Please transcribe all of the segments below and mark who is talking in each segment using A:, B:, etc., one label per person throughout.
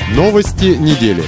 A: Новости недели.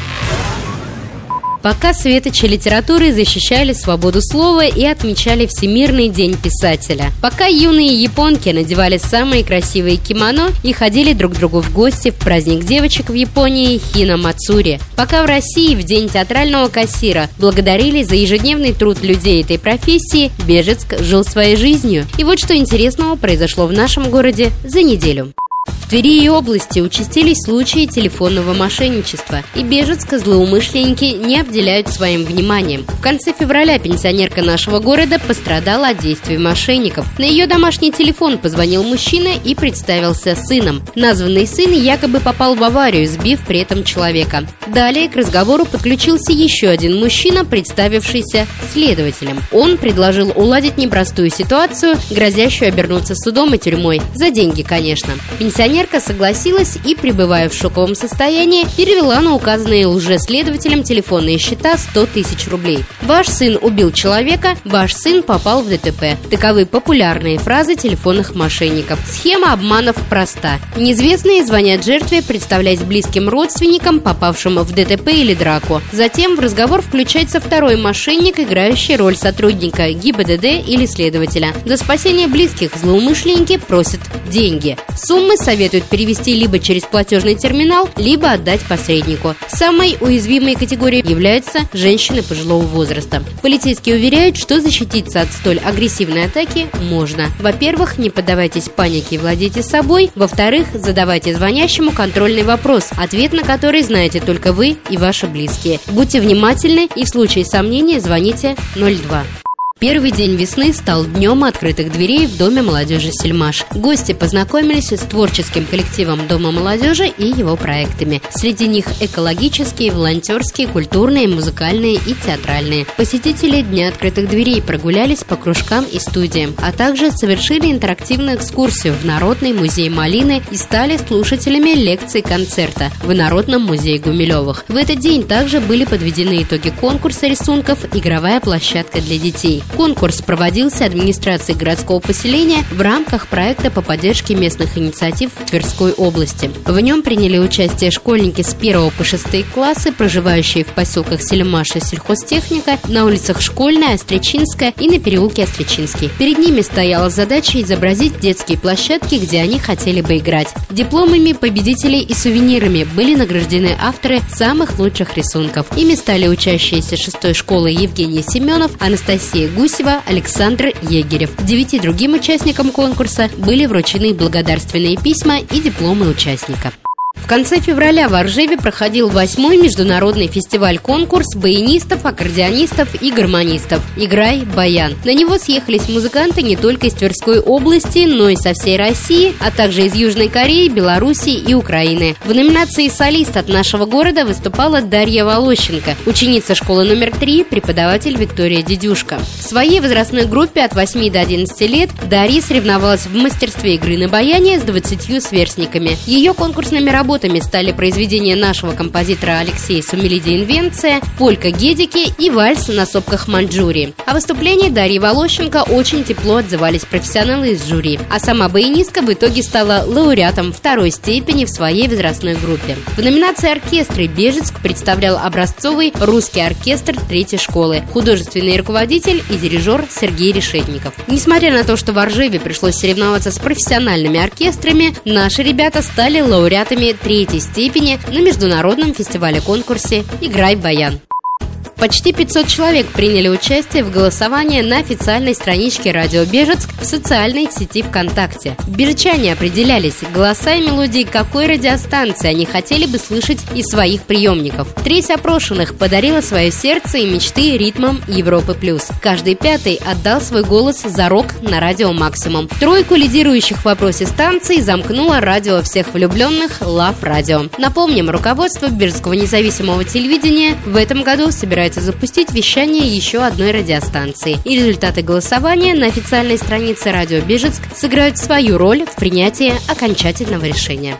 B: Пока светочи литературы защищали свободу слова и отмечали Всемирный день писателя. Пока юные японки надевали самые красивые кимоно и ходили друг к другу в гости в праздник девочек в Японии Хина-Мацури. Пока в России в день театрального кассира благодарили за ежедневный труд людей этой профессии, Бежецк жил своей жизнью. И вот что интересного произошло в нашем городе за неделю. В Твери и области участились случаи телефонного мошенничества, и Бежецка злоумышленники не обделяют своим вниманием. В конце февраля пенсионерка нашего города пострадала от действий мошенников. На ее домашний телефон позвонил мужчина и представился сыном. Названный сын якобы попал в аварию, сбив при этом человека. Далее к разговору подключился еще один мужчина, представившийся следователем. Он предложил уладить непростую ситуацию, грозящую обернуться судом и тюрьмой. За деньги, конечно. Пенсионерка согласилась и, пребывая в шоковом состоянии, перевела на указанные лжеследователем телефонные счета 100 тысяч рублей. «Ваш сын убил человека, ваш сын попал в ДТП». Таковы популярные фразы телефонных мошенников. Схема обманов проста. Неизвестные звонят жертве, представляясь близким родственникам, попавшим в ДТП или драку. Затем в разговор включается второй мошенник, играющий роль сотрудника ГИБДД или следователя. За спасение близких злоумышленники просят деньги. Суммы советуют перевести либо через платежный терминал, либо отдать посреднику. Самой уязвимой категорией являются женщины пожилого возраста. Полицейские уверяют, что защититься от столь агрессивной атаки можно. Во-первых, не поддавайтесь панике и владейте собой. Во-вторых, задавайте звонящему контрольный вопрос, ответ на который знаете только вы и ваши близкие. Будьте внимательны и в случае сомнения звоните 02. Первый день весны стал днем открытых дверей в Доме молодежи «Сельмаш». Гости познакомились с творческим коллективом Дома молодежи и его проектами. Среди них экологические, волонтерские, культурные, музыкальные и театральные. Посетители Дня открытых дверей прогулялись по кружкам и студиям, а также совершили интерактивную экскурсию в Народный музей малины и стали слушателями лекций концерта в Народном музее Гумилевых. В этот день также были подведены итоги конкурса рисунков «Игровая площадка для детей». Конкурс проводился администрацией городского поселения в рамках проекта по поддержке местных инициатив в Тверской области. В нем приняли участие школьники с 1 по 6 классы, проживающие в поселках Сельмаш и Сельхозтехника, на улицах Школьная, Остричинская и на переулке Остричинский. Перед ними стояла задача изобразить детские площадки, где они хотели бы играть. Дипломами победителей и сувенирами были награждены авторы самых лучших рисунков. Ими стали учащиеся 6-й школы Евгений Семенов, Анастасия Гусева, Александр Егерев. 9 другим участникам конкурса были вручены благодарственные письма и дипломы участника. В конце февраля в Ржеве проходил 8-й международный фестиваль-конкурс баянистов, аккордеонистов и гармонистов «Играй, баян». На него съехались музыканты не только из Тверской области, но и со всей России, а также из Южной Кореи, Белоруссии и Украины. В номинации «Солист» от нашего города выступала Дарья Волощенко, ученица школы номер 3, преподаватель Виктория Дедюшка. В своей возрастной группе от 8 до 11 лет Дарья соревновалась в мастерстве игры на баяне с 20 сверстниками. Ее конкурсными работами стали произведения нашего композитора Алексея Сумелиди «Инвенция», «Полька Гедики» и «Вальс на сопках Маньчжурии». О выступлении Дарьи Волощенко очень тепло отзывались профессионалы из жюри, а сама баянистка в итоге стала лауреатом 2-й степени в своей возрастной группе. В номинации «Оркестры» Бежецк представлял образцовый русский оркестр 3-й школы, художественный руководитель и дирижер Сергей Решетников. Несмотря на то, что в Ржеве пришлось соревноваться с профессиональными оркестрами, наши ребята стали лауреатами 3-й степени на международном фестивале-конкурсе «Играй, баян». Почти 500 человек приняли участие в голосовании на официальной страничке «Радио Бежецк» в социальной сети ВКонтакте. Бежечане определялись, голоса и мелодии какой радиостанции они хотели бы слышать из своих приемников. Треть опрошенных подарила свое сердце и мечты ритмам Европы+. Каждый 5-й отдал свой голос за рок на радио «Максимум». Тройку лидирующих в вопросе станций замкнуло радио всех влюбленных «Лав Радио». Напомним, руководство Бежецкого независимого телевидения в этом году собирается запустить вещание еще одной радиостанции. И результаты голосования на официальной странице «Радио Бежецк» сыграют свою роль в принятии окончательного решения.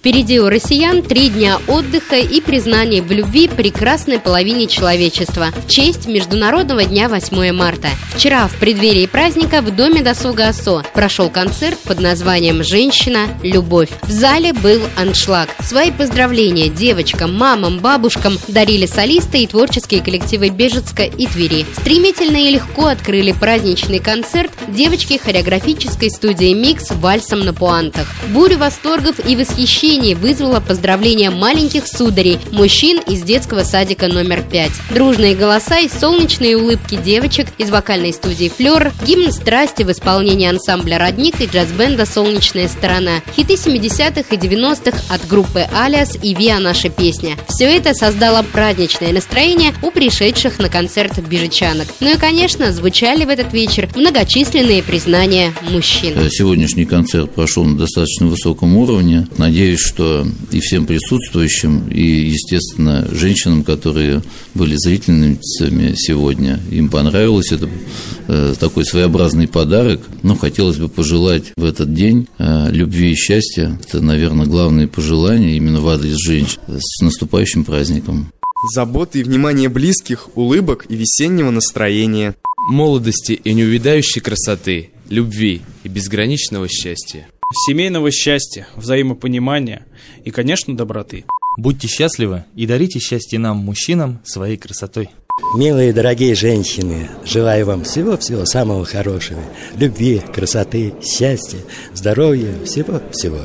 B: Впереди у россиян 3 дня отдыха и признания в любви прекрасной половине человечества в честь Международного дня 8 марта. Вчера в преддверии праздника в Доме досуга ОСО прошел концерт под названием «Женщина. Любовь». В зале был аншлаг. Свои поздравления девочкам, мамам, бабушкам дарили солисты и творческие коллективы Бежецка и Твери. Стремительно и легко открыли праздничный концерт девочки хореографической студии «Микс» вальсом на пуантах. Бурю восторгов и восхищений вызвало поздравление маленьких сударей, мужчин из детского садика номер 5. Дружные голоса и солнечные улыбки девочек из вокальной студии «Флёр», гимн страсти в исполнении ансамбля «Родник» и джаз-бенда «Солнечная сторона», хиты 70-х и 90-х от группы «Алиас» и «Виа наша песня». Все это создало праздничное настроение у пришедших на концерт бежечанок. Ну и, конечно, звучали в этот вечер многочисленные признания мужчин.
A: Сегодняшний концерт прошел на достаточно высоком уровне. Надеюсь, что и всем присутствующим, и, естественно, женщинам, которые были зрительницами сегодня, им понравилось. Это такой своеобразный подарок. Но хотелось бы пожелать в этот день любви и счастья. Это, наверное, главные пожелания именно в адрес женщин. С наступающим праздником.
C: Заботы и внимание близких, улыбок и весеннего настроения.
D: Молодости и неувядающей красоты, любви и безграничного счастья.
E: Семейного счастья, взаимопонимания и, конечно, доброты.
F: Будьте счастливы и дарите счастье нам, мужчинам, своей красотой.
G: Милые, дорогие женщины, желаю вам всего-всего самого хорошего. Любви, красоты, счастья, здоровья, всего-всего.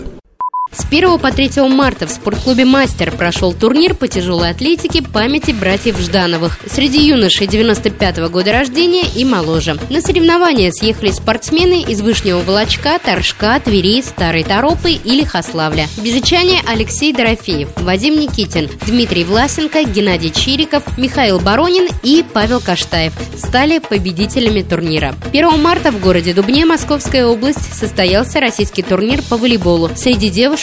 B: С 1 по 3 марта в спортклубе «Мастер» прошел турнир по тяжелой атлетике памяти братьев Ждановых среди юношей 95-го года рождения и моложе. На соревнования съехались спортсмены из Вышнего Волочка, Торжка, Твери, Старой Торопы и Лихославля. Бежечане Алексей Дорофеев, Вадим Никитин, Дмитрий Власенко, Геннадий Чириков, Михаил Баронин и Павел Каштаев стали победителями турнира. 1 марта в городе Дубне, Московская область, состоялся российский турнир по волейболу среди девушек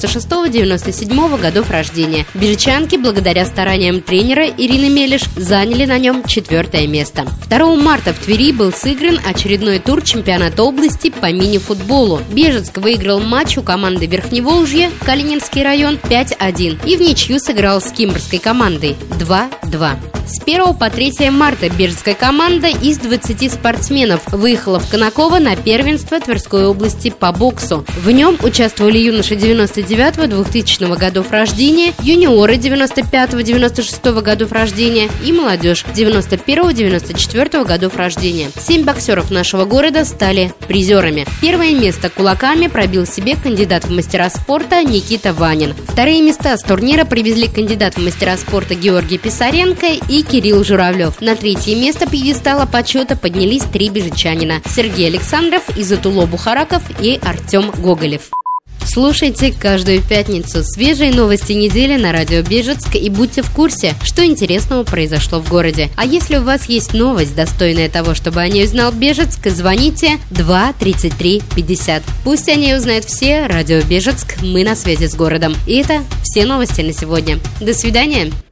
B: 96-97 годов рождения. Бежечанки, благодаря стараниям тренера Ирины Мелиш, заняли на нем 4 место. 2 марта в Твери был сыгран очередной тур чемпионата области по мини-футболу. Бежецк выиграл матч у команды Верхневолжье, Калининский район, 5-1 и в ничью сыграл с кимбрской командой 2-2. С 1 по 3 марта бежецкая команда из 20 спортсменов выехала в Конаково на первенство Тверской области по боксу. В нем участвовали юноши 99-2000 годов рождения, юниоры 95-96 годов рождения и молодежь 91-94 годов рождения. 7 боксеров нашего города стали призерами. Первое место кулаками пробил себе кандидат в мастера спорта Никита Ванин. Вторые места с турнира привезли кандидат в мастера спорта Георгий Писаренко и Кирилл Журавлев. На 3 место пьедестала почета поднялись 3 бежечанина: Сергей Александров, Изатуло Бухараков и Артем Гоголев. Слушайте каждую пятницу свежие новости недели на радио Бежецк и будьте в курсе, что интересного произошло в городе. А если у вас есть новость, достойная того, чтобы о ней узнал Бежецк, звоните 2 33 50. Пусть о ней узнают все. Радио Бежецк, мы на связи с городом. И это все новости на сегодня. До свидания.